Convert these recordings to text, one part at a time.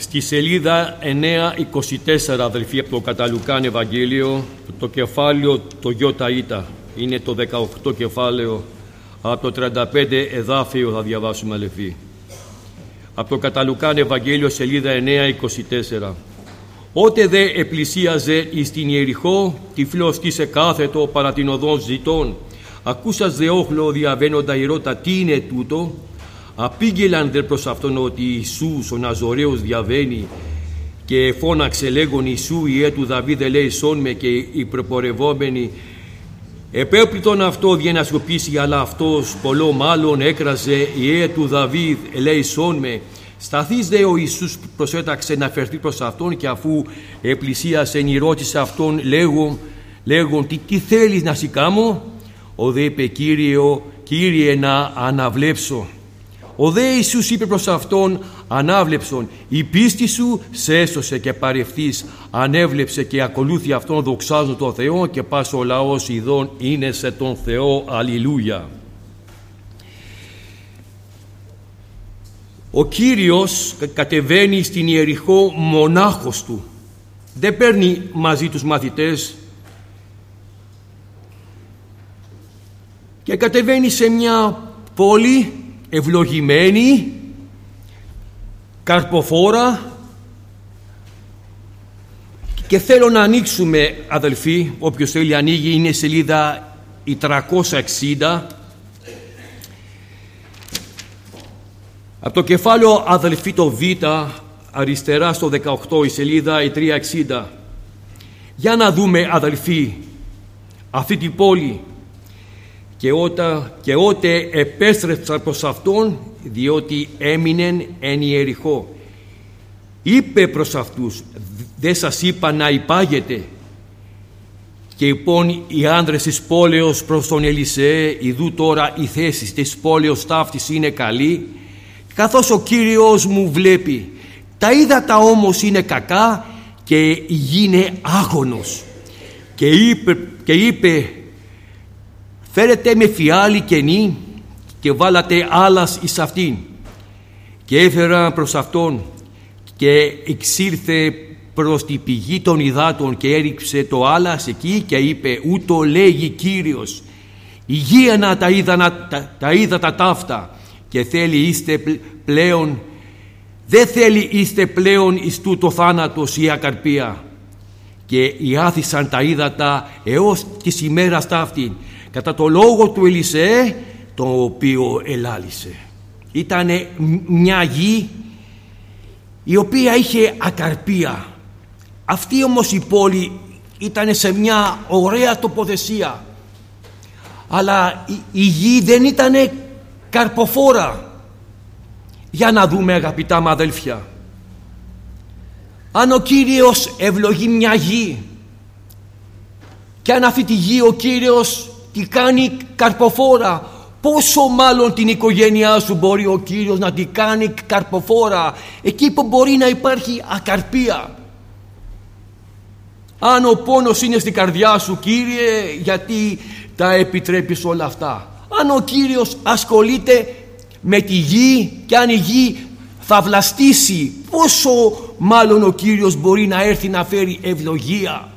Στη σελίδα 924, αδελφοί, από το κατά Λουκάν Ευαγγέλιο, το κεφάλαιο το ΙΤΑ, είναι το 18 κεφάλαιο, από το 35 εδάφιο θα διαβάσουμε, αδελφοί. Από το κατά Λουκάν Ευαγγέλιο, σελίδα 924. Ότε δε επλησίαζε εις την Ιεριχώ, τυφλός τίσε κάθετο παρά την οδόν ζητών, ακούσας δε όχλο διαβαίνοντα ηρώτα, τι είναι τούτο? Απήγγελαν δε προς αυτόν ότι Ιησούς ο Ναζωραίος διαβαίνει, και φώναξε λέγον Ιησού Ιε του Δαβίδ ελέησόν με, και οι προπορευόμενοι επέπλητον αυτό διέ να σιωπήσει, αλλά αυτός πολλό μάλλον έκραζε Ιε του Δαβίδ ελέησόν με. Σταθείς δε ο Ιησούς προσέταξε να φερθεί προς αυτόν, και αφού επλησίασε ρώτησε αυτόν λέγον τι θέλεις να σοι κάμω? Ο δε είπε Κύριε να αναβλέψω. Ο δε Ιησούς είπε προς αυτόν ανάβλεψον, η πίστη σου σε έσωσε, και παρευθείς ανέβλεψε και ακολούθη αυτόν δοξάζον τον Θεό, και πας ο λαός ειδών είναι σε τον Θεό. Αλληλούια. Ο Κύριος κατεβαίνει στην Ιεριχώ μονάχος του, δεν παίρνει μαζί τους μαθητές, και κατεβαίνει σε μια πόλη ευλογημένη, καρποφόρα, και θέλω να ανοίξουμε, αδελφοί, όποιος θέλει ανοίγει, είναι σελίδα η 360, από το κεφάλαιο, αδελφοί, το Β, αριστερά στο 18, η σελίδα η 360. Για να δούμε, αδελφοί, αυτή την πόλη. Και ότε επέστρεψαν προς αυτόν, διότι έμεινεν εν Ιεριχώ, είπε προς αυτούς, δεν σας είπα να υπάγετε? Και λοιπόν οι άνδρες της πόλεως προς τον Ελισεέ, ιδού τώρα η θέση της πόλεως ταύτης είναι καλή, καθώς ο Κύριος μου βλέπει. Τα ύδατα όμως είναι κακά και η γη είναι άγωνος. Και είπε φέρετε με φιάλι κενή και βάλατε άλλας εις αυτήν. Και έφερα προς αυτόν, και εξήλθε προς την πηγή των υδάτων, και έριξε το άλλας εκεί, και είπε ούτω λέγει Κύριος, υγείανα τα ύδατα ταύτα, και δεν θέλει είστε πλέον εις τούτο θάνατος ή ακαρπία. Και ιάθησαν τα ύδατα έως της ημέρας ταύτην, κατά το λόγο του Ελισεέ, το οποίο ελάλησε. Ήτανε μια γη η οποία είχε ακαρπία. Αυτή όμως η πόλη ήταν σε μια ωραία τοποθεσία, αλλά η γη δεν ήτανε καρποφόρα. Για να δούμε, αγαπητά μου αδέλφια, αν ο Κύριος ευλογεί μια γη, και αν αυτή τη γη ο Κύριος τη κάνει καρποφόρα, πόσο μάλλον την οικογένειά σου μπορεί ο Κύριος να την κάνει καρποφόρα εκεί που μπορεί να υπάρχει ακαρπία. Αν ο πόνος είναι στην καρδιά σου, Κύριε, γιατί τα επιτρέπεις όλα αυτά? Αν ο Κύριος ασχολείται με τη γη, και αν η γη θα βλαστήσει, πόσο μάλλον ο Κύριος μπορεί να έρθει να φέρει ευλογία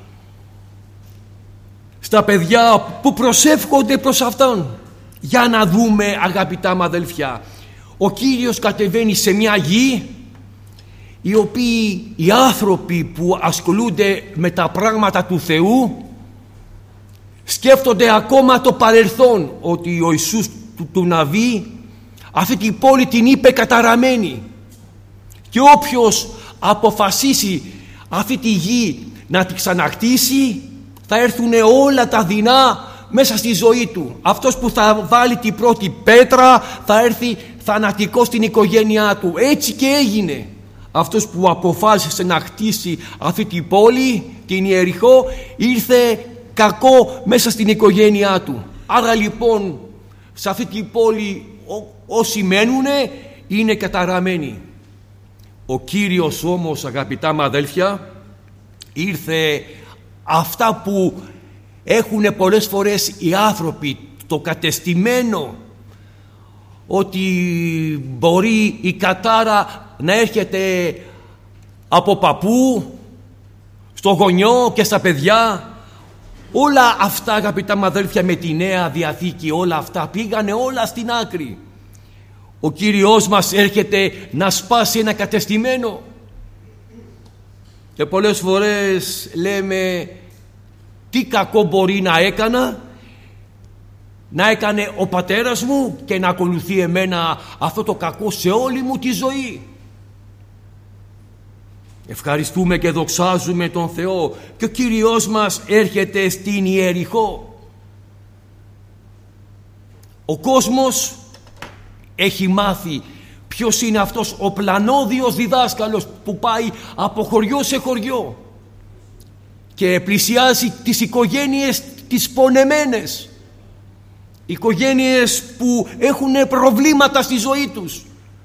στα παιδιά που προσεύχονται προς Αυτόν. Για να δούμε, αγαπητά μου αδελφιά, ο Κύριος κατεβαίνει σε μια γη οι οποίοι οι άνθρωποι που ασχολούνται με τα πράγματα του Θεού σκέφτονται ακόμα το παρελθόν, ότι ο Ιησούς του Ναβί αυτή την πόλη την είπε καταραμένη, και όποιος αποφασίσει αυτή τη γη να την ξαναχτίσει, θα έρθουν όλα τα δεινά μέσα στη ζωή του. Αυτός που θα βάλει την πρώτη πέτρα θα έρθει θανατικό στην οικογένειά του. Έτσι και έγινε. Αυτός που αποφάσισε να χτίσει αυτή την πόλη, την Ιεριχώ, ήρθε κακό μέσα στην οικογένειά του. Άρα λοιπόν σε αυτή την πόλη όσοι μένουνε είναι καταραμένοι. Ο Κύριος όμως, αγαπητά μου αδέλφια, ήρθε αυτά που έχουν πολλές φορές οι άνθρωποι, το κατεστημένο ότι μπορεί η κατάρα να έρχεται από παππού, στο γονιό και στα παιδιά. Όλα αυτά, αγαπητά μου αδέλφια, με τη Νέα Διαθήκη, όλα αυτά πήγανε όλα στην άκρη. Ο Κύριος μας έρχεται να σπάσει ένα κατεστημένο. Και πολλές φορές λέμε, τι κακό μπορεί να έκανα, να έκανε ο πατέρας μου και να ακολουθεί εμένα αυτό το κακό σε όλη μου τη ζωή. Ευχαριστούμε και δοξάζουμε τον Θεό και ο Κύριος μας έρχεται στην Ιεριχώ. Ο κόσμος έχει μάθει ποιος είναι αυτός ο πλανόδιος διδάσκαλος που πάει από χωριό σε χωριό και πλησιάζει τις οικογένειες τις πονεμένες, οικογένειες που έχουν προβλήματα στη ζωή τους.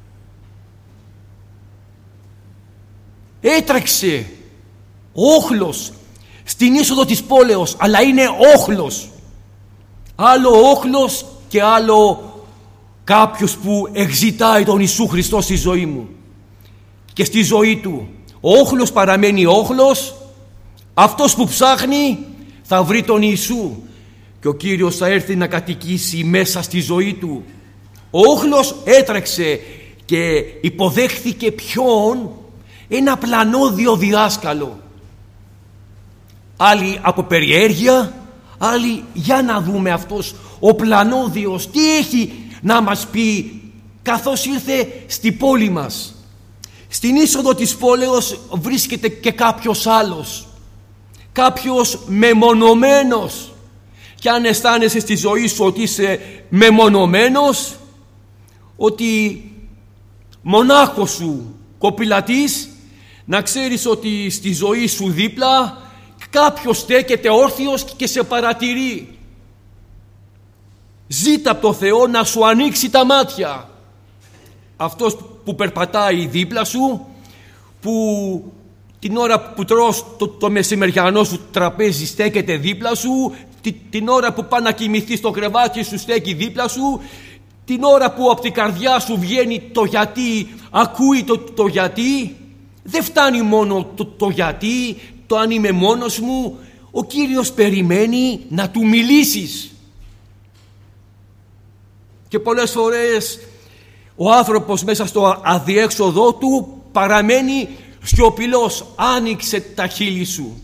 Έτρεξε όχλος στην είσοδο της πόλεως, αλλά είναι όχλος. Άλλο όχλος και άλλο κάποιος που εξητάει τον Ιησού Χριστό στη ζωή μου και στη ζωή του. Ο όχλος παραμένει όχλος. Αυτός που ψάχνει θα βρει τον Ιησού και ο Κύριος θα έρθει να κατοικήσει μέσα στη ζωή του. Ο όχλος έτρεξε και υποδέχθηκε ποιον? Ένα πλανόδιο διδάσκαλο. Άλλοι από περιέργεια, άλλοι για να δούμε αυτός ο πλανόδιος τι έχει να μας πει καθώς ήρθε στη πόλη μας. Στην είσοδο της πόλεως βρίσκεται και κάποιος άλλος, κάποιος μεμονωμένος. Και αν αισθάνεσαι στη ζωή σου ότι είσαι μεμονωμένος, ότι μονάχος σου κοπηλατής, να ξέρεις ότι στη ζωή σου δίπλα κάποιος στέκεται όρθιος και σε παρατηρεί. Ζήτα από το Θεό να σου ανοίξει τα μάτια. Αυτός που περπατάει δίπλα σου, που την ώρα που τρως το μεσημεριανό σου τραπέζι στέκεται δίπλα σου, την ώρα που πάει να κοιμηθεί στο κρεβάτι σου στέκει δίπλα σου, την ώρα που από την καρδιά σου βγαίνει το γιατί, ακούει το γιατί. Δεν φτάνει μόνο το γιατί, το αν είμαι μόνος μου. Ο Κύριος περιμένει να του μιλήσεις. Και πολλές φορές ο άνθρωπος μέσα στο αδιέξοδό του παραμένει σιωπηλός. Άνοιξε τα χείλη σου.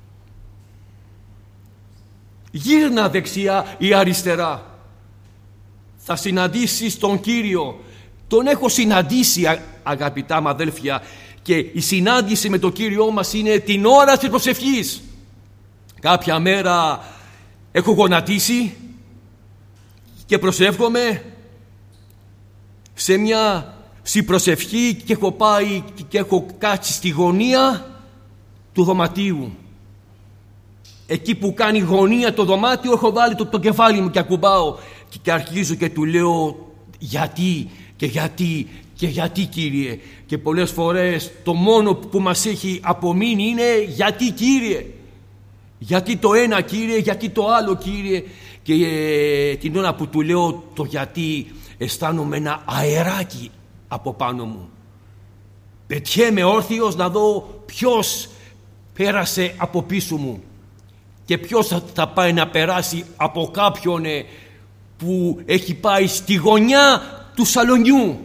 Γύρνα δεξιά ή αριστερά. Θα συναντήσεις τον Κύριο. Τον έχω συναντήσει, αγαπητά μου αδέλφια, και η συνάντηση με τον Κύριό μας είναι την ώρα της προσευχής. Κάποια μέρα έχω γονατίσει και προσεύχομαι σε μια προσευχή και έχω πάει και έχω κάτσει στη γωνία του δωματίου. Εκεί που κάνει γωνία το δωμάτιο έχω βάλει το κεφάλι μου και ακουμπάω και αρχίζω και του λέω γιατί και γιατί και γιατί, Κύριε. Και πολλές φορές το μόνο που μας έχει απομείνει είναι γιατί, Κύριε. Γιατί το ένα, Κύριε, γιατί το άλλο, Κύριε. Και την ώρα που του λέω το γιατί αισθάνομαι ένα αεράκι από πάνω μου. Πετιέμαι όρθιος να δω ποιος πέρασε από πίσω μου και ποιος θα πάει να περάσει από κάποιον που έχει πάει στη γωνιά του σαλονιού.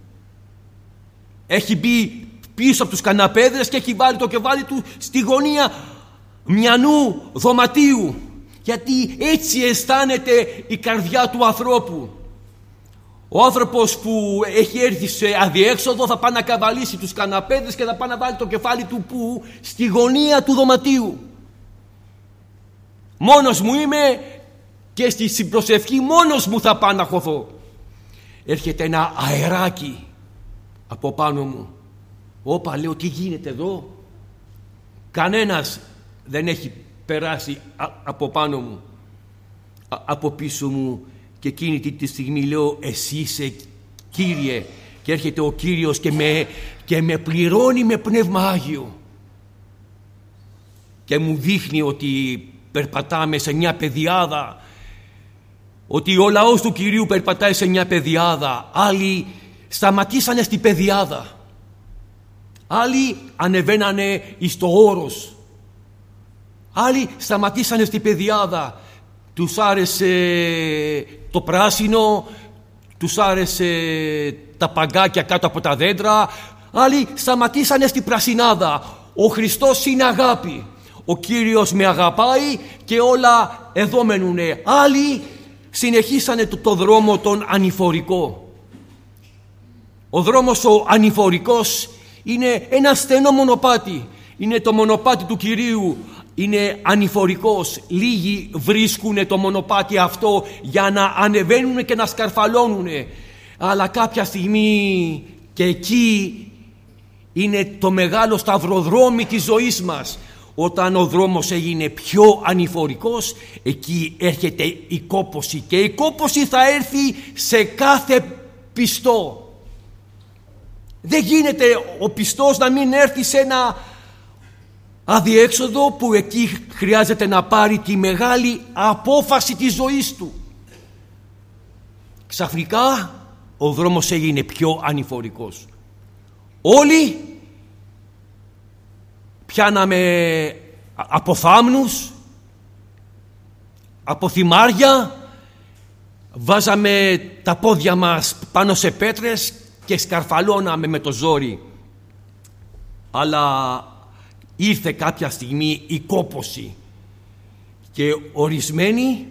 Έχει μπει πίσω από τους καναπέδες και έχει βάλει το κεφάλι του στη γωνία μιανού δωματίου. Γιατί έτσι αισθάνεται η καρδιά του ανθρώπου. Ο άνθρωπος που έχει έρθει σε αδιέξοδο θα πάει να καβαλήσει τους καναπέδες και θα πάει να βάλει το κεφάλι του που? Στη γωνία του δωματίου. Μόνος μου είμαι και στη προσευχή μόνος μου θα πάω να χωθώ. Έρχεται ένα αεράκι από πάνω μου. Όπα, λέω, τι γίνεται εδώ? Κανένας δεν έχει περάσει από πάνω μου, από πίσω μου. Και εκείνη τη στιγμή λέω, εσύ είσαι, Κύριε. Και έρχεται ο Κύριος και με πληρώνει με Πνεύμα Άγιο και μου δείχνει ότι περπατάμε σε μια πεδιάδα, ότι ο λαός του Κυρίου περπατάει σε μια πεδιάδα. Άλλοι σταματήσανε στη πεδιάδα, Άλλοι ανεβαίνανε εις το όρος. Άλλοι σταματήσανε στη πεδιάδα. Τους άρεσε το πράσινο, τους άρεσε τα παγκάκια κάτω από τα δέντρα. Άλλοι σταματήσανε στη πρασινάδα. Ο Χριστός είναι αγάπη. Ο Κύριος με αγαπάει και όλα εδώ μένουνε. Άλλοι συνεχίσανε το δρόμο τον ανηφορικό. Ο δρόμος ο ανηφορικός είναι ένα στενό μονοπάτι. Είναι το μονοπάτι του Κυρίου. Είναι ανηφορικός. Λίγοι βρίσκουν το μονοπάτι αυτό για να ανεβαίνουν και να σκαρφαλώνουν. Αλλά κάποια στιγμή και εκεί είναι το μεγάλο σταυροδρόμι της ζωής μας. Όταν ο δρόμος έγινε πιο ανηφορικός, εκεί έρχεται η κόπωση. Και η κόπωση θα έρθει σε κάθε πιστό. Δεν γίνεται ο πιστός να μην έρθει σε ένα αδιέξοδο που εκεί χρειάζεται να πάρει τη μεγάλη απόφαση της ζωής του. Ξαφνικά ο δρόμος έγινε πιο ανηφορικός. Όλοι πιάναμε από θάμνους, από θυμάρια, βάζαμε τα πόδια μας πάνω σε πέτρες και σκαρφαλώναμε με το ζόρι. Αλλά ήρθε κάποια στιγμή η κόπωση και ορισμένοι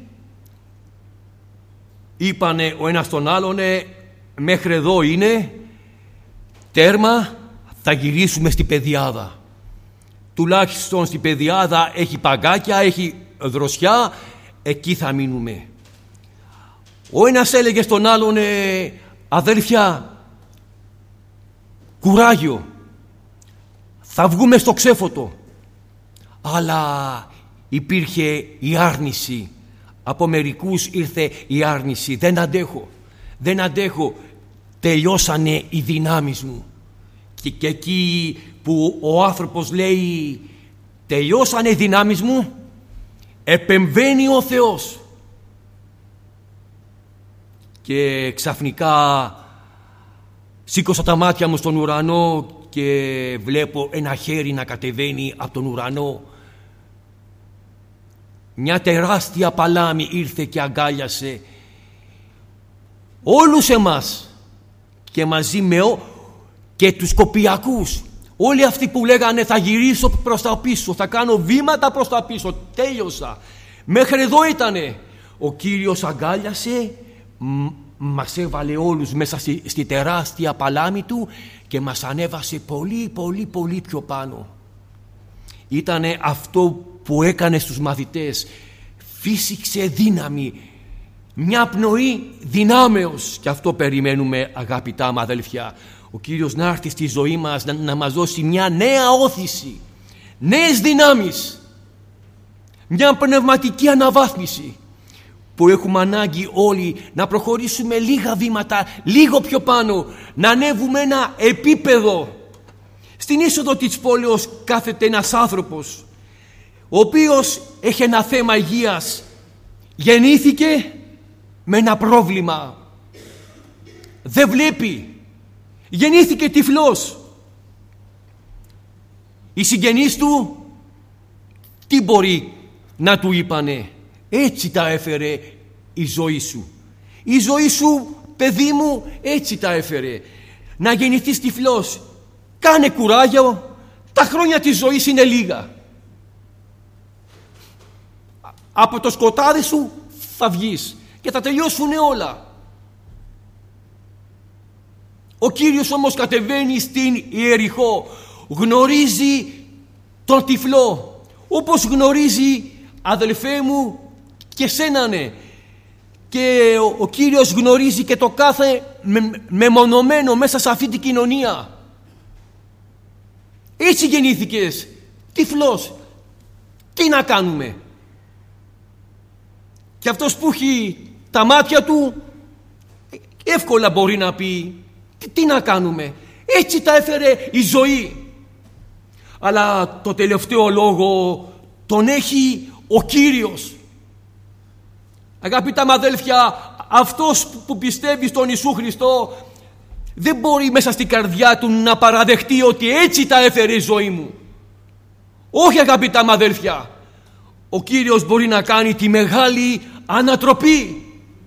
είπανε ο ένας τον άλλον, μέχρι εδώ είναι, τέρμα, θα γυρίσουμε στη πεδιάδα. Τουλάχιστον στη πεδιάδα έχει παγκάκια, έχει δροσιά, εκεί θα μείνουμε. Ο ένας έλεγε στον άλλον, αδέλφια, κουράγιο, θα βγούμε στο ξέφωτο. Αλλά υπήρχε η άρνηση. Από μερικούς ήρθε η άρνηση. Δεν αντέχω. Τελειώσανε οι δυνάμεις μου. Και εκεί που ο άνθρωπος λέει τελειώσανε οι δυνάμεις μου, επεμβαίνει ο Θεός. Και ξαφνικά σήκωσα τα μάτια μου στον ουρανό και βλέπω ένα χέρι να κατεβαίνει από τον ουρανό. Μια τεράστια παλάμη ήρθε και αγκάλιασε όλους εμάς και μαζί με και τους κοπιακούς. Όλοι αυτοί που λέγανε θα γυρίσω προς τα πίσω, θα κάνω βήματα προς τα πίσω, τέλειωσα. Μέχρι εδώ ήτανε. Ο Κύριος αγκάλιασε, μας έβαλε όλους μέσα στη τεράστια παλάμη του και μας ανέβασε πολύ πιο πάνω. Ήτανε αυτό που έκανε στους μαθητές. Φύσηξε δύναμη, μια πνοή δυνάμεως. Και αυτό περιμένουμε, αγαπητά μου αδελφιά. Ο Κύριος να έρθει στη ζωή μας να μας δώσει μια νέα όθηση, νέες δυνάμεις, μια πνευματική αναβάθμιση που έχουμε ανάγκη όλοι να προχωρήσουμε λίγα βήματα, λίγο πιο πάνω, να ανέβουμε ένα επίπεδο. Στην είσοδο της πόλεως κάθεται ένας άνθρωπος ο οποίος έχει ένα θέμα υγείας. Γεννήθηκε με ένα πρόβλημα. Δεν βλέπει. Γεννήθηκε τυφλός. Οι συγγενείς του τι μπορεί να του είπανε? Έτσι τα έφερε η ζωή σου. Η ζωή σου, παιδί μου, έτσι τα έφερε. Να γεννηθείς τυφλός. Κάνε κουράγιο. Τα χρόνια της ζωής είναι λίγα. Από το σκοτάδι σου θα βγεις και θα τελειώσουν όλα. Ο Κύριος όμως κατεβαίνει στην Ιεριχώ. Γνωρίζει τον τυφλό, όπως γνωρίζει, αδελφέ μου, και σένανε. Και ο Κύριος γνωρίζει και το κάθε μεμονωμένο μέσα σε αυτή την κοινωνία. Έτσι γεννήθηκες, τυφλός. Τι να κάνουμε? Και αυτός που έχει τα μάτια του εύκολα μπορεί να πει τι να κάνουμε? Έτσι τα έφερε η ζωή. Αλλά το τελευταίο λόγο τον έχει ο Κύριος. Αγαπητά μ' αδέλφια, αυτός που πιστεύει στον Ιησού Χριστό δεν μπορεί μέσα στην καρδιά του να παραδεχτεί ότι έτσι τα έφερε η ζωή μου. Όχι, αγαπητά μ' αδέρφια. Ο Κύριος μπορεί να κάνει τη μεγάλη ανατροπή.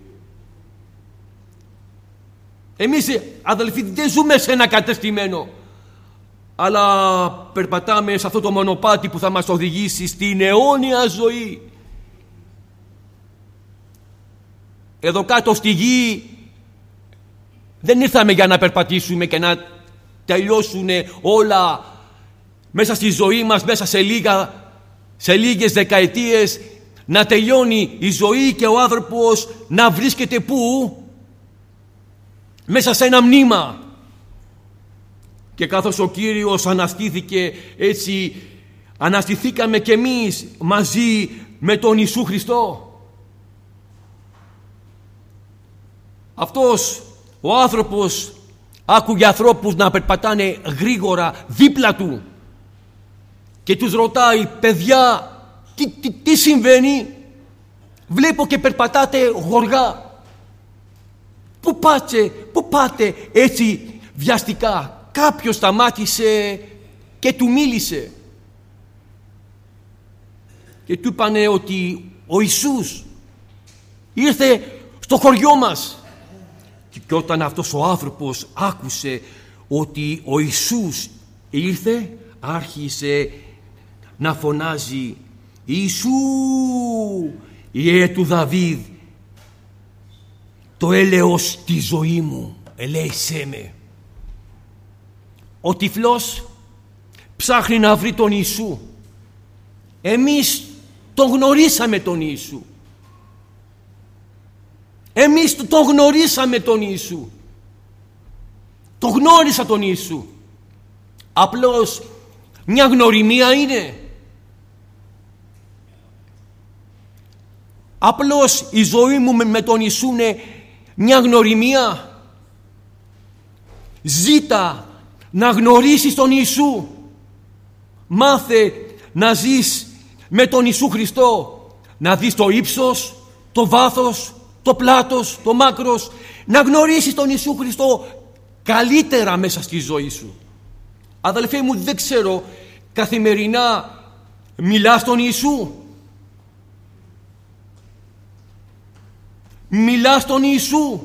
Εμείς, αδελφοί, δεν ζούμε σε ένα κατεστημένο, αλλά περπατάμε σε αυτό το μονοπάτι που θα μας οδηγήσει στην αιώνια ζωή. Εδώ κάτω στη γη δεν ήρθαμε για να περπατήσουμε και να τελειώσουν όλα μέσα στη ζωή μας, μέσα σε λίγες δεκαετίες, να τελειώνει η ζωή και ο άνθρωπος να βρίσκεται πού? Μέσα σε ένα μνήμα. Και καθώς ο Κύριος αναστήθηκε, έτσι αναστηθήκαμε κι εμείς μαζί με τον Ιησού Χριστό. Αυτός ο άνθρωπος άκουγε ανθρώπους να περπατάνε γρήγορα δίπλα του και τους ρωτάει, παιδιά, τι συμβαίνει? Βλέπω και περπατάτε γοργά. Πού πάτε έτσι βιαστικά? Κάποιος σταμάτησε και του μίλησε και του είπανε ότι ο Ιησούς ήρθε στο χωριό μας. Και όταν αυτός ο άνθρωπος άκουσε ότι ο Ιησούς ήρθε, άρχισε να φωνάζει, Ιησού, Ιε του Δαβίδ, το έλεος τη ζωή μου, ελέησέ με. Ο τυφλός ψάχνει να βρει τον Ιησού. Εμείς τον γνωρίσαμε τον Ιησού. Εμείς τον γνωρίσαμε τον Ιησού. Το γνώρισα τον Ιησού. Απλώς μια γνωριμία είναι. Απλώς η ζωή μου με τον Ιησού είναι μια γνωριμία. Ζήτα να γνωρίσεις τον Ιησού. Μάθε να ζεις με τον Ιησού Χριστό. Να δεις το ύψος, το βάθος, το πλάτος, το μάκρος. Να γνωρίσεις τον Ιησού Χριστό καλύτερα μέσα στη ζωή σου. Αδελφέ μου, δεν ξέρω, καθημερινά μιλάς στον Ιησού? Μιλάς τον Ιησού?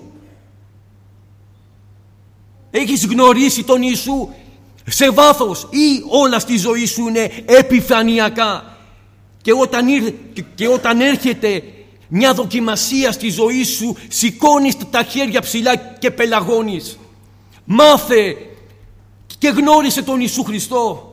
Έχεις γνωρίσει τον Ιησού σε βάθος ή όλα στη ζωή σου είναι επιφανειακά? Και όταν έρχεται μια δοκιμασία στη ζωή σου, σηκώνεις τα χέρια ψηλά και πελαγώνεις. Μάθε και γνώρισε τον Ιησού Χριστό.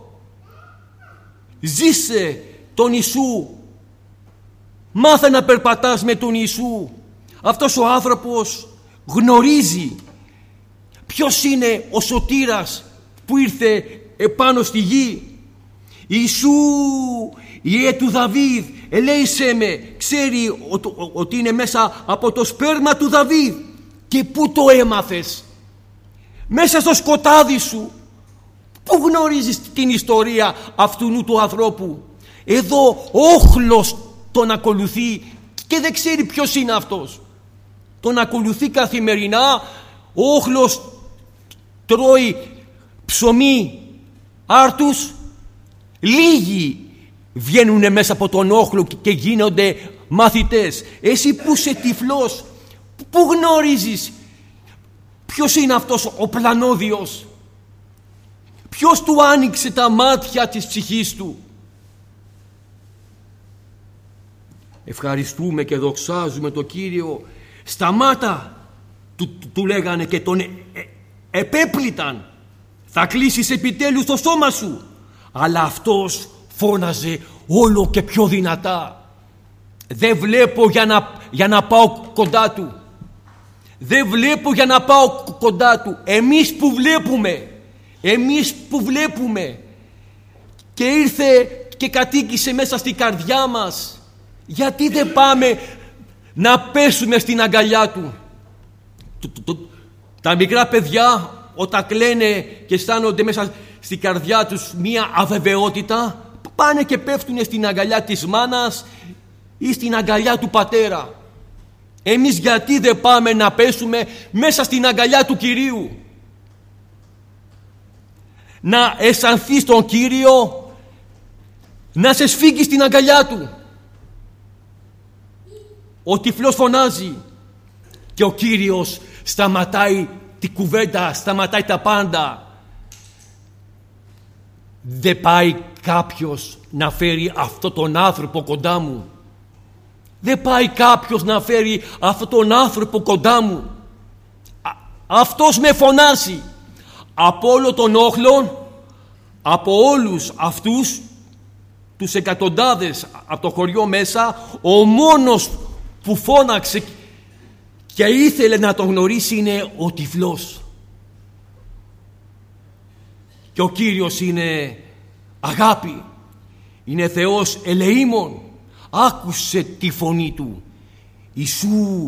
Ζήσε τον Ιησού. Μάθε να περπατάς με τον Ιησού. Αυτός ο άνθρωπος γνωρίζει ποιος είναι ο σωτήρας που ήρθε επάνω στη γη. Ιησού, Ιε του Δαβίδ, ελέησέ με. Ξέρει ότι είναι μέσα από το σπέρμα του Δαβίδ. Και πού το έμαθες? Μέσα στο σκοτάδι σου. Πού γνωρίζεις την ιστορία αυτού του ανθρώπου? Εδώ όχλος τον ακολουθεί και δεν ξέρει ποιος είναι αυτός. Τον ακολουθεί καθημερινά. Ο όχλος τρώει ψωμί άρτους. Λίγοι βγαίνουν μέσα από τον όχλο και γίνονται μαθητές. Εσύ που είσαι τυφλός, πού γνωρίζεις ποιος είναι αυτός ο πλανόδιος? Ποιος του άνοιξε τα μάτια της ψυχής του? Ευχαριστούμε και δοξάζουμε τον Κύριο. Σταμάτα, του λέγανε και τον επέπληταν. Θα κλείσεις επιτέλους το στόμα σου. Αλλά αυτός φώναζε όλο και πιο δυνατά. Δεν βλέπω για να πάω κοντά του. Δεν βλέπω για να πάω κοντά του. Εμείς που βλέπουμε. Και ήρθε και κατοίκησε μέσα στην καρδιά μας. Γιατί δεν πάμε να πέσουμε στην αγκαλιά του? Τα μικρά παιδιά όταν κλαίνε και αισθάνονται μέσα στην καρδιά τους μία αβεβαιότητα, πάνε και πέφτουν στην αγκαλιά της μάνας ή στην αγκαλιά του πατέρα. Εμείς γιατί δεν πάμε να πέσουμε μέσα στην αγκαλιά του Κυρίου? να αισθανθείς τον Κύριο να σε σφίγγει στην αγκαλιά Του. Ο τυφλός φωνάζει και ο Κύριος σταματάει τη κουβέντα, σταματάει τα πάντα. Δεν πάει κάποιος να φέρει αυτόν τον άνθρωπο κοντά μου. Δεν πάει κάποιος να φέρει αυτόν τον άνθρωπο κοντά μου. Αυτός με φωνάζει. Από όλο τον όχλον, από όλους αυτούς τους εκατοντάδες από το χωριό μέσα, ο μόνος που φώναξε και ήθελε να τον γνωρίσει είναι ο τυφλός. Και ο Κύριος είναι αγάπη, είναι Θεός ελεήμων. Άκουσε τη φωνή Του. Ιησού,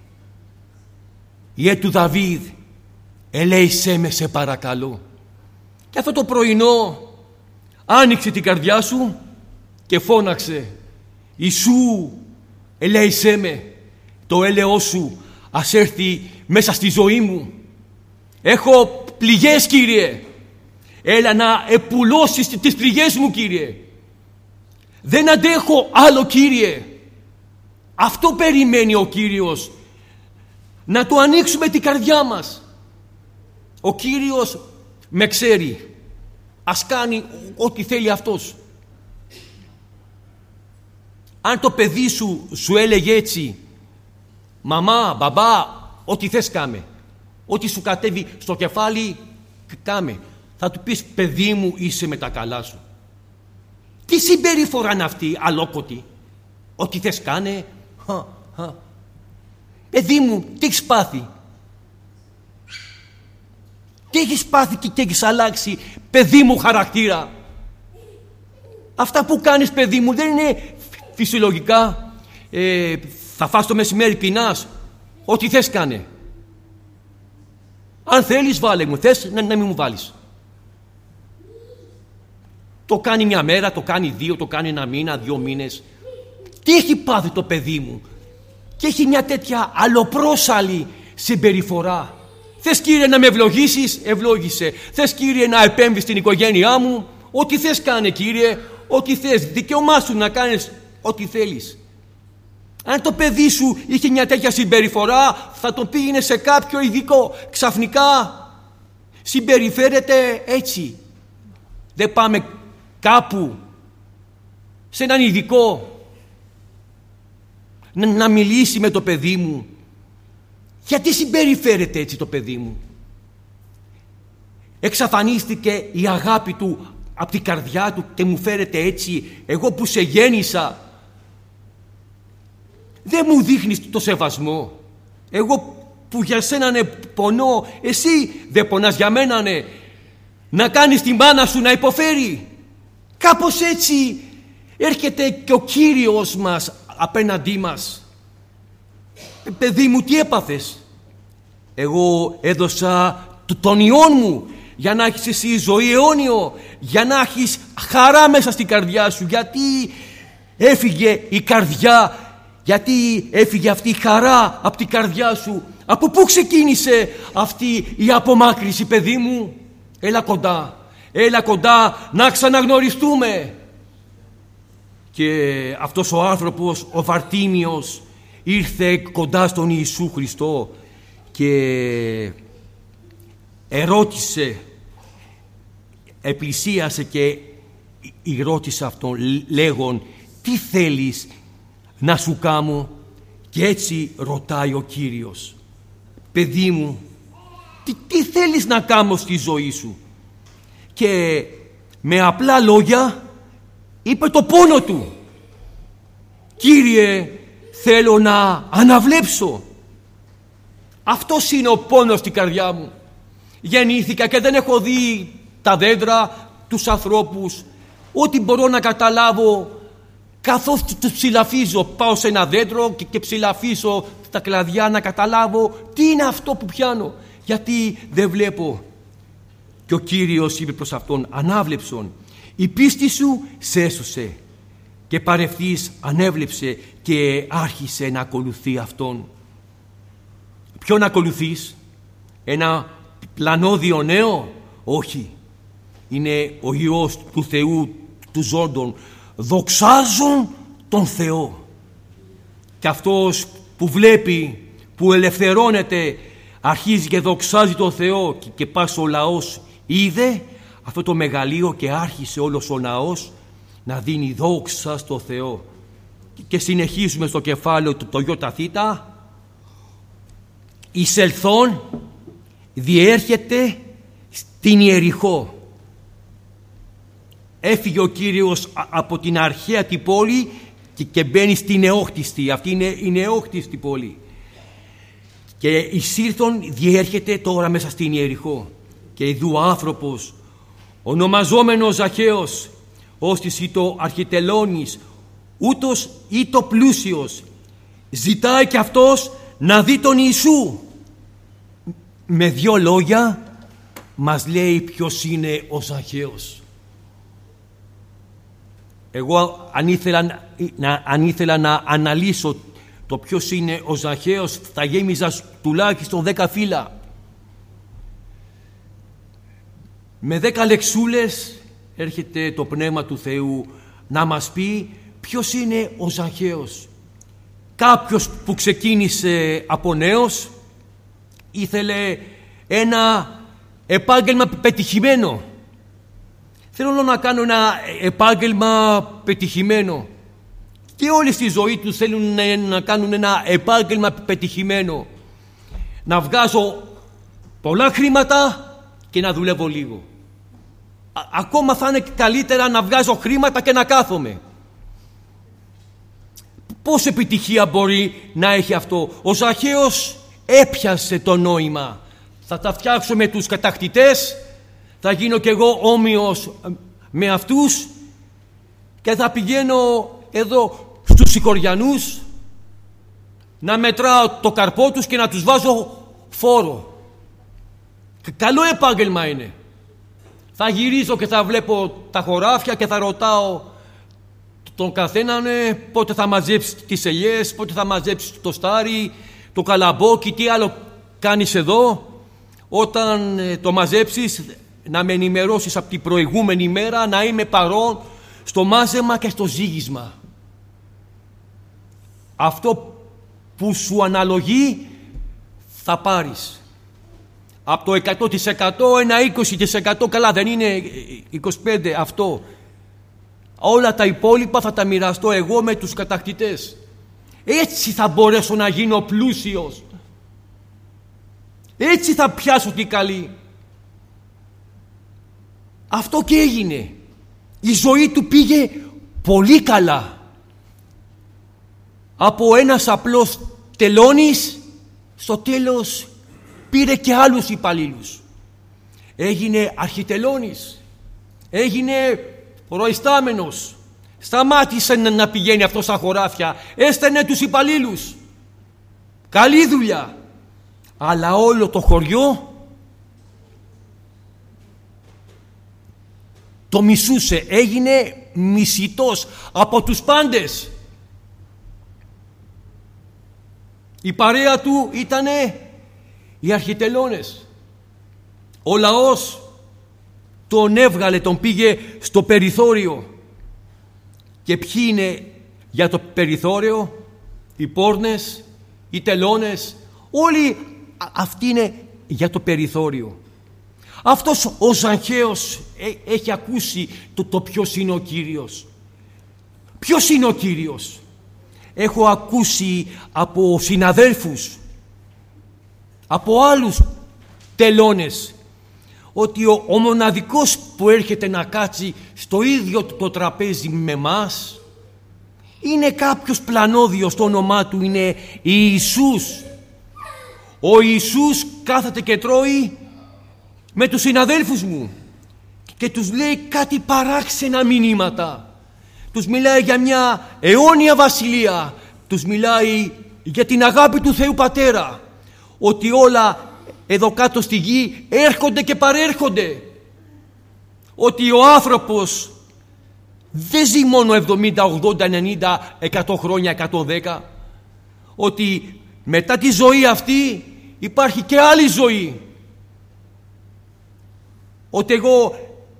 Υιέ του Δαβίδ, ελέησέ με σε παρακαλώ. Και αυτό το πρωινό άνοιξε την καρδιά σου και φώναξε, Ιησού, ελέησέ με. Το έλεος Σου ας έρθει μέσα στη ζωή μου. Έχω πληγές, Κύριε. Έλα να επουλώσεις τις πληγές μου, Κύριε. Δεν αντέχω άλλο, Κύριε. Αυτό περιμένει ο Κύριος. Να Του ανοίξουμε την καρδιά μας. Ο Κύριος με ξέρει. Ας κάνει ό,τι θέλει Αυτός. Αν το παιδί σου έλεγε έτσι, μαμά, μπαμπά, ό,τι θες κάμε, ό,τι σου κατέβει στο κεφάλι κάμε, θα του πεις, παιδί μου, είσαι με τα καλά σου. Τι συμπεριφορά είναι αυτή, αλόκοτη? Ό,τι θες κάνε. Παιδί μου, τι έχεις πάθει? Τι έχεις πάθει και έχεις αλλάξει, παιδί μου, χαρακτήρα? Αυτά που κάνεις, παιδί μου, δεν είναι φυσιολογικά. Θα φας το μεσημέρι, πεινάς, ό,τι θες κάνε. Αν θέλεις βάλε μου, θες να μην μου βάλεις. Το κάνει μια μέρα, το κάνει 2, το κάνει 1 μήνα, 2 μήνες. Τι έχει πάθει το παιδί μου? Και έχει μια τέτοια αλλοπρόσαλη συμπεριφορά. Θες, Κύριε, να με ευλογήσεις? Ευλόγησε. Θες, Κύριε, να επέμβεις στην οικογένειά μου? Ό,τι θες κάνε, Κύριε. Ό,τι θες. Δικαίωμά σου να κάνεις ό,τι θέλεις. Αν το παιδί σου είχε μια τέτοια συμπεριφορά, θα τον πήγαινε σε κάποιο ειδικό. Ξαφνικά συμπεριφέρεται έτσι. Δεν πάμε κάπου σε έναν ειδικό να μιλήσει με το παιδί μου? Γιατί συμπεριφέρεται έτσι το παιδί μου? Εξαφανίστηκε η αγάπη του από την καρδιά του και μου φέρεται έτσι? Εγώ που σε γέννησα, δεν μου δείχνεις το σεβασμό? Εγώ που για σένα ναι πονώ, εσύ δεν πονάς για μένα ναι? Να κάνεις τη μάνα σου να υποφέρει? Κάπως έτσι έρχεται και ο Κύριος μας απέναντί μας. Παιδί μου, τι έπαθες? Εγώ έδωσα τον Υιόν μου για να έχεις εσύ ζωή αιώνιο, για να έχεις χαρά μέσα στην καρδιά σου. Γιατί έφυγε η καρδιά, γιατί έφυγε αυτή η χαρά από την καρδιά σου? Από πού ξεκίνησε αυτή η απομάκρυση, παιδί μου? Έλα κοντά, έλα κοντά να ξαναγνωριστούμε. Και αυτός ο άνθρωπος, ο Βαρτίμιος, ήρθε κοντά στον Ιησού Χριστό και ερώτησε, επλησίασε και ρώτησε αυτόν λέγον, τι θέλεις να σου κάμω? Και έτσι ρωτάει ο Κύριος, παιδί μου, τι θέλεις να κάμω στη ζωή σου? Και με απλά λόγια είπε το πόνο του. Κύριε, θέλω να αναβλέψω. Αυτός είναι ο πόνος στην καρδιά μου. Γεννήθηκα και δεν έχω δει τα δέντρα, τους ανθρώπους. Ό,τι μπορώ να καταλάβω, καθώς τους ψηλαφίζω, πάω σε ένα δέντρο και ψηλαφίζω τα κλαδιά να καταλάβω τι είναι αυτό που πιάνω. Γιατί δεν βλέπω. Και ο Κύριος είπε προς αυτόν, ανάβλεψον, η πίστη σου σε έσωσε. Και παρευθύς ανέβλεψε και άρχισε να ακολουθεί αυτόν. Ποιον ακολουθείς? Ένα πλανόδιο νέο? Όχι. είναι ο Υιός του Θεού του ζώντων. Δοξάζουν τον Θεό. Και αυτός που βλέπει, που ελευθερώνεται, αρχίζει και δοξάζει τον Θεό, και πας ο λαός είδε αυτό το μεγαλείο και άρχισε όλος ο ναός να δίνει δόξα στο Θεό. Και συνεχίζουμε στο κεφάλαιο του το ΙΘ. Εισελθόν διέρχεται στην Ιεριχώ. Έφυγε ο Κύριος από την αρχαία την πόλη και μπαίνει στην νεόχτιστη. Αυτή είναι η νεόχτιστη πόλη. Και εισήλθον διέρχεται τώρα μέσα στην Ιεριχώ. Και ειδού άνθρωπος, ονομαζόμενος Ζαχαίος, ώστις ήτο αρχιτελώνης, ούτως ήτο πλούσιος, ζητάει και αυτός να δει τον Ιησού. Με δύο λόγια μας λέει ποιος είναι ο Ζαχαίος. Εγώ αν ήθελα να αναλύσω το ποιος είναι ο Ζαχαίος, θα γέμιζα τουλάχιστον 10 φύλλα. Με 10 λεξούλες έρχεται το Πνεύμα του Θεού να μας πει ποιος είναι ο Ζαχαίος. Κάποιος που ξεκίνησε από νέος, ήθελε ένα επάγγελμα πετυχημένο. Θέλω να κάνω ένα επάγγελμα πετυχημένο. Και όλοι στη ζωή τους θέλουν να κάνουν ένα επάγγελμα πετυχημένο. Να βγάζω πολλά χρήματα και να δουλεύω λίγο. Ακόμα θα είναι καλύτερα να βγάζω χρήματα και να κάθομαι. Πόση επιτυχία μπορεί να έχει αυτό? Ο Ζαχαίος έπιασε το νόημα. Θα τα φτιάξω με τους κατακτητές, θα γίνω κι εγώ όμοιος με αυτούς και θα πηγαίνω εδώ στους σικοριανούς να μετράω το καρπό τους και να τους βάζω φόρο. Καλό επάγγελμα είναι. Θα γυρίζω και θα βλέπω τα χωράφια και θα ρωτάω τον καθέναν πότε θα μαζέψει τις ελιές, πότε θα μαζέψει το στάρι, το καλαμπόκι, τι άλλο κάνεις εδώ. Όταν το μαζέψεις, να με ενημερώσεις από την προηγούμενη μέρα, να είμαι παρόν στο μάζεμα και στο ζύγισμα. Αυτό που σου αναλογεί θα πάρεις. Από το 100% ένα 20%, καλά δεν είναι 25% αυτό. Όλα τα υπόλοιπα θα τα μοιραστώ εγώ με τους κατακτητές. Έτσι θα μπορέσω να γίνω πλούσιος. Έτσι θα πιάσω την καλή. Αυτό και έγινε. Η ζωή του πήγε πολύ καλά. Από ένας απλός τελώνης, στο τέλος πήρε και άλλους υπαλλήλους. Έγινε αρχιτελώνης. Έγινε προϊστάμενος. Σταμάτησε να πηγαίνει αυτό στα χωράφια. Έστελνε τους υπαλλήλους. Καλή δουλειά. Αλλά όλο το χωριό το μισούσε. Έγινε μισητός από τους πάντες. Η παρέα του ήτανε οι αρχιτελώνες. Ο λαός τον έβγαλε, τον πήγε στο περιθώριο. Και ποιοι είναι για το περιθώριο? Οι πόρνες, οι τελώνες, όλοι αυτοί είναι για το περιθώριο. Αυτός ο Ζαχαίος έχει ακούσει το ποιος είναι ο Κύριος. Ποιος είναι ο Κύριος? Έχω ακούσει από συναδέλφους, από άλλους τελώνες, ότι ο μοναδικός που έρχεται να κάτσει στο ίδιο το τραπέζι με μας είναι κάποιος πλανόδιος, το όνομά του είναι Ιησούς. Ο Ιησούς κάθεται και τρώει με τους συναδέλφους μου και τους λέει κάτι παράξενα μηνύματα. Τους μιλάει για μια αιώνια βασιλεία. Τους μιλάει για την αγάπη του Θεού Πατέρα. Ότι όλα εδώ κάτω στη γη έρχονται και παρέρχονται. Ότι ο άνθρωπος δεν ζει μόνο 70, 80, 90, 100 χρόνια, 110. Ότι μετά τη ζωή αυτή υπάρχει και άλλη ζωή. Ότι εγώ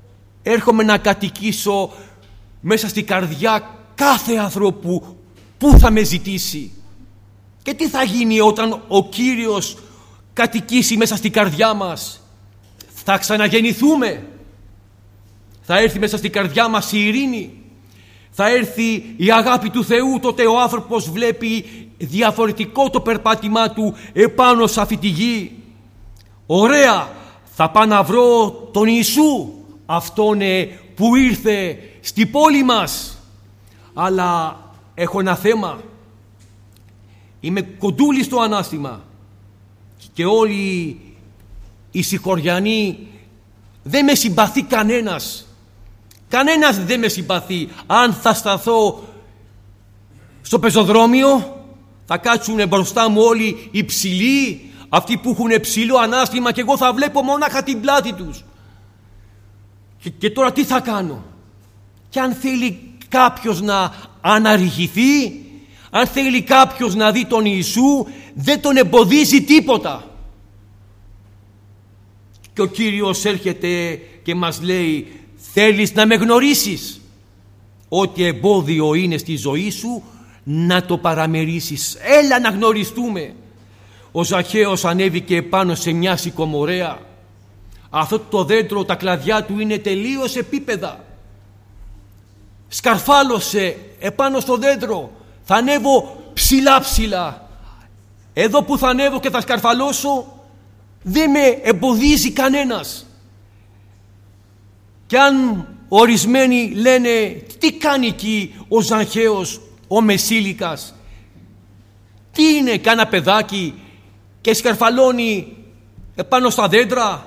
έρχομαι να κατοικήσω μέσα στην καρδιά κάθε ανθρώπου που θα με ζητήσει. Και τι θα γίνει όταν ο Κύριος κατοικήσει μέσα στην καρδιά μας? Θα ξαναγεννηθούμε. Θα έρθει μέσα στην καρδιά μας η ειρήνη. Θα έρθει η αγάπη του Θεού. Τότε ο άνθρωπος βλέπει διαφορετικό το περπάτημά του επάνω σε αυτή τη γη. Ωραία, θα πάω να βρω τον Ιησού, αυτόν που ήρθε στη πόλη μας. Αλλά έχω ένα θέμα. Είμαι κοντούλης στο ανάστημα και όλοι οι συγχωριανοί, δεν με συμπαθεί κανένας. Κανένας δεν με συμπαθεί. Αν θα σταθώ στο πεζοδρόμιο, θα κάτσουν μπροστά μου όλοι οι ψηλοί, αυτοί που έχουν ψηλό ανάστημα, και εγώ θα βλέπω μονάχα την πλάτη τους. Και τώρα τι θα κάνω? Και αν θέλει κάποιος να αναρριχηθεί, αν θέλει κάποιος να δει τον Ιησού, δεν τον εμποδίζει τίποτα. Και ο Κύριος έρχεται και μας λέει: θέλεις να με γνωρίσεις? Ό,τι εμπόδιο είναι στη ζωή σου, να το παραμερίσεις. Έλα να γνωριστούμε. Ο Ζαχαίος ανέβηκε πάνω σε μια σικομορέα. Αυτό το δέντρο, τα κλαδιά του είναι τελείως επίπεδα. Σκαρφάλωσε επάνω στο δέντρο. Θα ανέβω ψηλά ψηλά. Εδώ που θα ανέβω και θα σκαρφαλώσω, δεν με εμποδίζει κανένας. Και αν ορισμένοι λένε: τι κάνει εκεί ο Ζαχαίος, ο Μεσήλικας? Τι είναι, κάνα παιδάκι και σκαρφαλώνει επάνω στα δέντρα?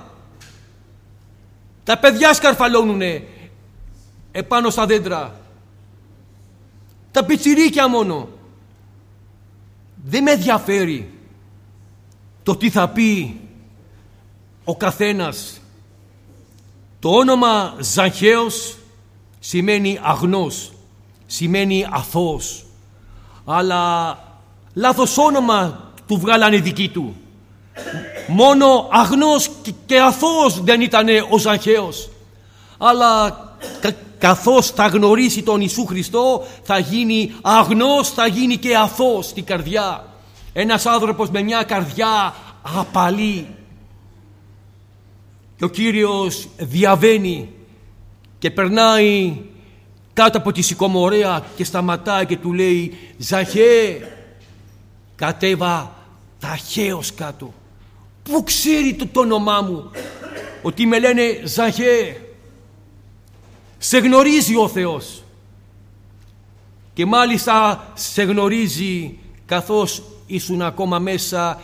Τα παιδιά σκαρφαλώνουνε επάνω στα δέντρα. Τα πιτσιρίκια μόνο. Δεν με ενδιαφέρει το τι θα πει ο καθένας. Το όνομα Ζαχαίος σημαίνει αγνός, σημαίνει αθώος. Αλλά λάθος όνομα του βγάλανε δική του. Μόνο αγνός και αθώος δεν ήταν ο Ζαχαίος. Αλλά καθώς θα γνωρίσει τον Ιησού Χριστό, θα γίνει αγνός, θα γίνει και αθώος στην καρδιά. Ένας άνθρωπος με μια καρδιά απαλή. Και ο Κύριος διαβαίνει και περνάει κάτω από τη σικομορέα και σταματάει και του λέει: Ζαχαίε, κατέβα ταχαίως κάτω. Πού ξέρει το όνομά μου? Ότι με λένε Ζαχαίε. Σε γνωρίζει ο Θεός. Και μάλιστα σε γνωρίζει καθώς ήσουν ακόμα μέσα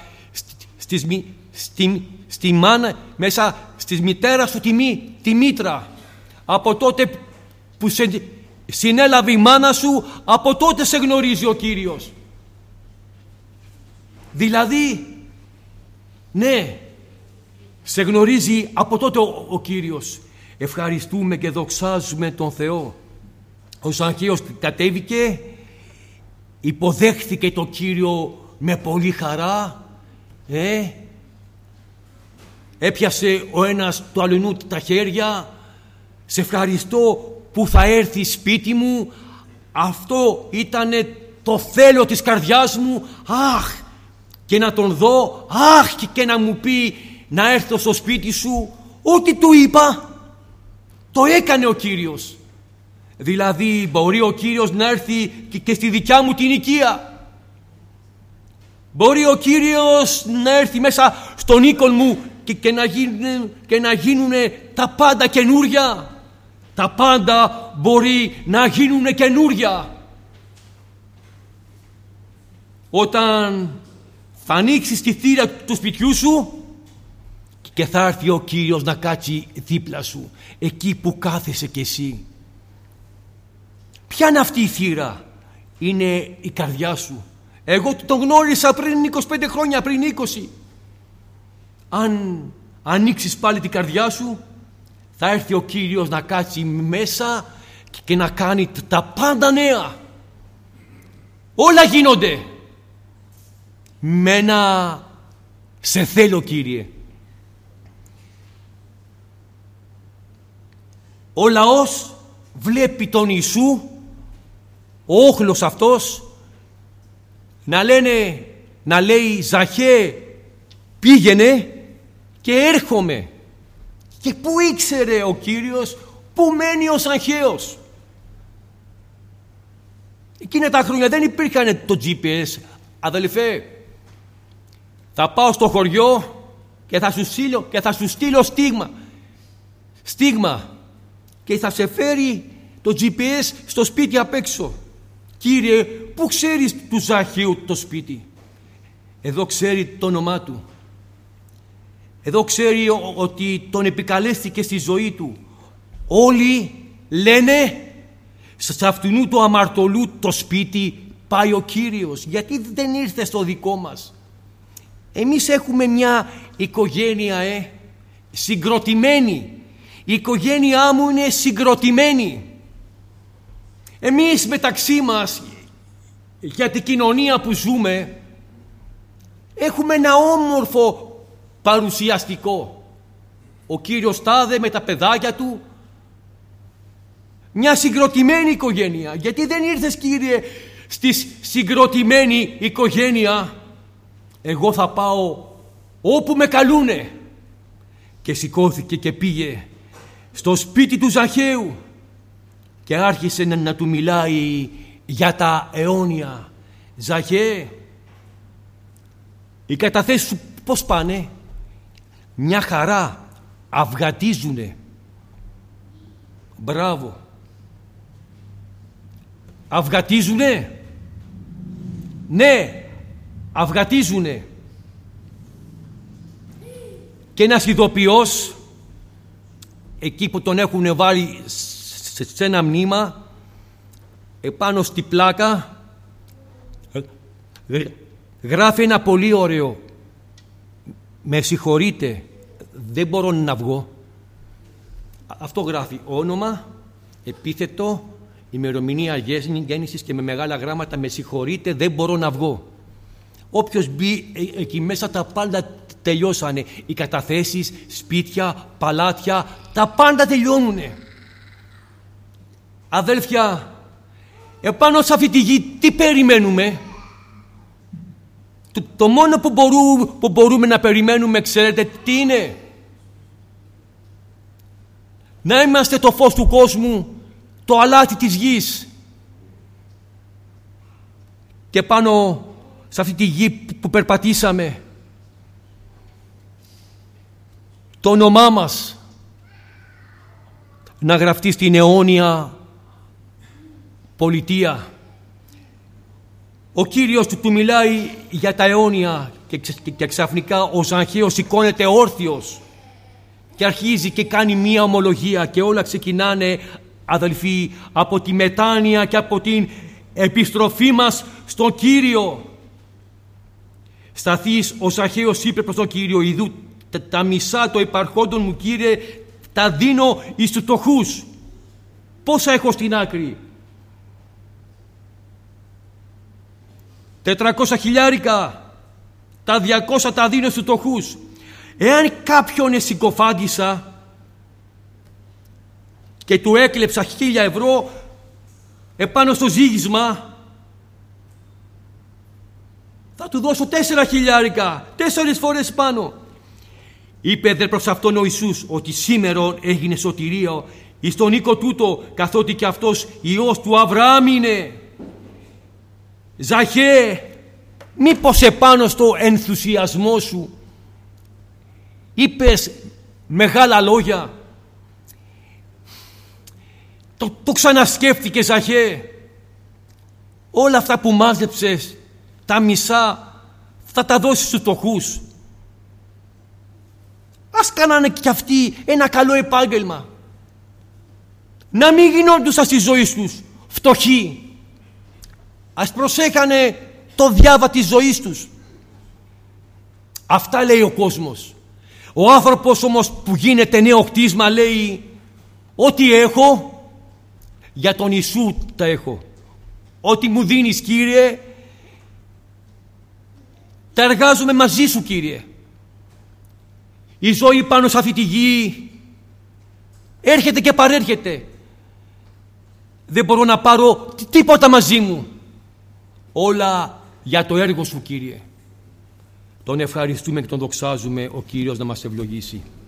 στη μάνα, μέσα στη μητέρα σου τη μήτρα. Από τότε που σε συνέλαβε η μάνα σου, από τότε σε γνωρίζει ο Κύριος. Δηλαδή, ναι, σε γνωρίζει από τότε ο Κύριος. Ευχαριστούμε και δοξάζουμε τον Θεό. Ο Ζαχαίος κατέβηκε, υποδέχθηκε τον Κύριο με πολύ χαρά, έπιασε ο ένας του αλληνού τα χέρια. Σε ευχαριστώ που θα έρθει σπίτι μου. Αυτό ήτανε το θέλω της καρδιάς μου. Αχ, και να τον δω. Αχ, και να μου πει να έρθω στο σπίτι σου. Ό,τι του είπα, το έκανε ο Κύριος. Δηλαδή μπορεί ο Κύριος να έρθει και στη δικιά μου την οικία. Μπορεί ο Κύριος να έρθει μέσα στον οίκο μου και να γίνουν τα πάντα καινούρια. Τα πάντα μπορεί να γίνουν καινούρια. Όταν θα ανοίξεις τη θύρα του σπιτιού σου και θα έρθει ο Κύριος να κάτσει δίπλα σου, εκεί που κάθεσαι κι εσύ. Ποια είναι αυτή η θύρα? Είναι η καρδιά σου. Εγώ τον γνώρισα πριν 25 χρόνια, πριν 20. Αν ανοίξεις πάλι την καρδιά σου, θα έρθει ο Κύριος να κάτσει μέσα και να κάνει τα πάντα νέα. Όλα γίνονται με ένα «σε θέλω, Κύριε». ο λαός βλέπει τον Ιησού, ο όχλος αυτός, να λέει «Ζαχέ, πήγαινε και έρχομαι». Και πού ήξερε ο Κύριος πού μένει ο Ζαχαίος? Εκείνα τα χρόνια δεν υπήρχαν το GPS. Αδελφέ, θα πάω στο χωριό και θα σου στείλω στίγμα και θα σε φέρει το GPS στο σπίτι απ' έξω. Κύριε, πού ξέρεις του Ζαχαίου το σπίτι? Εδώ ξέρει το όνομά του. Εδώ ξέρει ότι τον επικαλέστηκε στη ζωή του. Όλοι λένε σε αυτού του αμαρτωλού το σπίτι πάει ο Κύριος. Γιατί δεν ήρθε στο δικό μας? Εμείς έχουμε μια οικογένεια συγκροτημένη. Η οικογένειά μου είναι συγκροτημένη. Εμείς μεταξύ μας, για την κοινωνία που ζούμε, έχουμε ένα όμορφο παρουσιαστικό. Ο κύριος τάδε με τα παιδάκια του, μια συγκροτημένη οικογένεια. Γιατί δεν ήρθες, Κύριε, στη συγκροτημένη οικογένεια? Εγώ θα πάω όπου με καλούνε. Και σηκώθηκε και πήγε στο σπίτι του Ζαχαίου και άρχισε να του μιλάει για τα αιώνια. Ζαχαίε, οι καταθέσεις σου πώς πάνε? Μια χαρά, αυγατίζουνε. Μπράβο. Αυγατίζουνε? Ναι, αυγατίζουνε. Και ένας ηθοποιός, εκεί που τον έχουν βάλει σε ένα μνήμα, επάνω στη πλάκα, γράφει ένα πολύ ωραίο. Με συγχωρείτε, δεν μπορώ να βγω. Αυτό γράφει. Όνομα, επίθετο, ημερομηνία γέννησης και με μεγάλα γράμματα. Με συγχωρείτε, δεν μπορώ να βγω. Όποιος μπει εκεί μέσα, τα πάντα τελειώσανε. Οι καταθέσεις, σπίτια, παλάτια, τα πάντα τελειώνουνε. Αδέλφια, επάνω σε αυτή τη γη τι περιμένουμε? Το μόνο που μπορούμε να περιμένουμε, ξέρετε τι είναι? Να είμαστε το φως του κόσμου, το αλάτι της γης. Και πάνω σε αυτή τη γη που περπατήσαμε, το όνομά μας να γραφτεί στην αιώνια πολιτεία. Ο Κύριος του μιλάει για τα αιώνια και ξαφνικά ο Ζαχαίος σηκώνεται όρθιος και αρχίζει και κάνει μία ομολογία και όλα ξεκινάνε, αδελφοί, από τη μετάνοια και από την επιστροφή μας στον Κύριο. Σταθείς, ο Ζαχαίος είπε προς τον Κύριο, «Ιδού τα μισά των υπαρχόντων μου, Κύριε, τα δίνω εις τους φτωχούς». Πόσα έχω στην άκρη? 400 χιλιάρικα. Τα 200 τα δίνω στους φτωχούς. Εάν κάποιον συκοφάντησα και του έκλεψα 1.000 ευρώ επάνω στο ζύγισμα, θα του δώσω 4 χιλιάρικα, 4 φορές πάνω. Είπε δε προς αυτόν ο Ιησούς ότι σήμερον έγινε σωτηρία εις τον οίκο τούτο, καθότι και αυτός Υιός του Αβραάμ είναι. Ζαχαίε, μήπως επάνω στο ενθουσιασμό σου είπες μεγάλα λόγια? Το ξανασκέφτηκες, Ζαχαίε? Όλα αυτά που μάζεψες, τα μισά, θα τα δώσεις στους φτωχούς. Ας κάνανε κι αυτοί ένα καλό επάγγελμα. Να μην γινόντουσαν στη ζωή τους φτωχοί. Ας προσέχανε το διάβα της ζωής τους. Αυτά λέει ο κόσμος. Ο άνθρωπος όμως που γίνεται νέο κτίσμα λέει, ό,τι έχω για τον Ιησού τα έχω. Ό,τι μου δίνεις, Κύριε, τα εργάζομαι μαζί σου, Κύριε. Η ζωή πάνω σε αυτή τη γη έρχεται και παρέρχεται. Δεν μπορώ να πάρω τίποτα μαζί μου. Όλα για το έργο σου, Κύριε. Τον ευχαριστούμε και τον δοξάζουμε, ο Κύριος να μας ευλογήσει.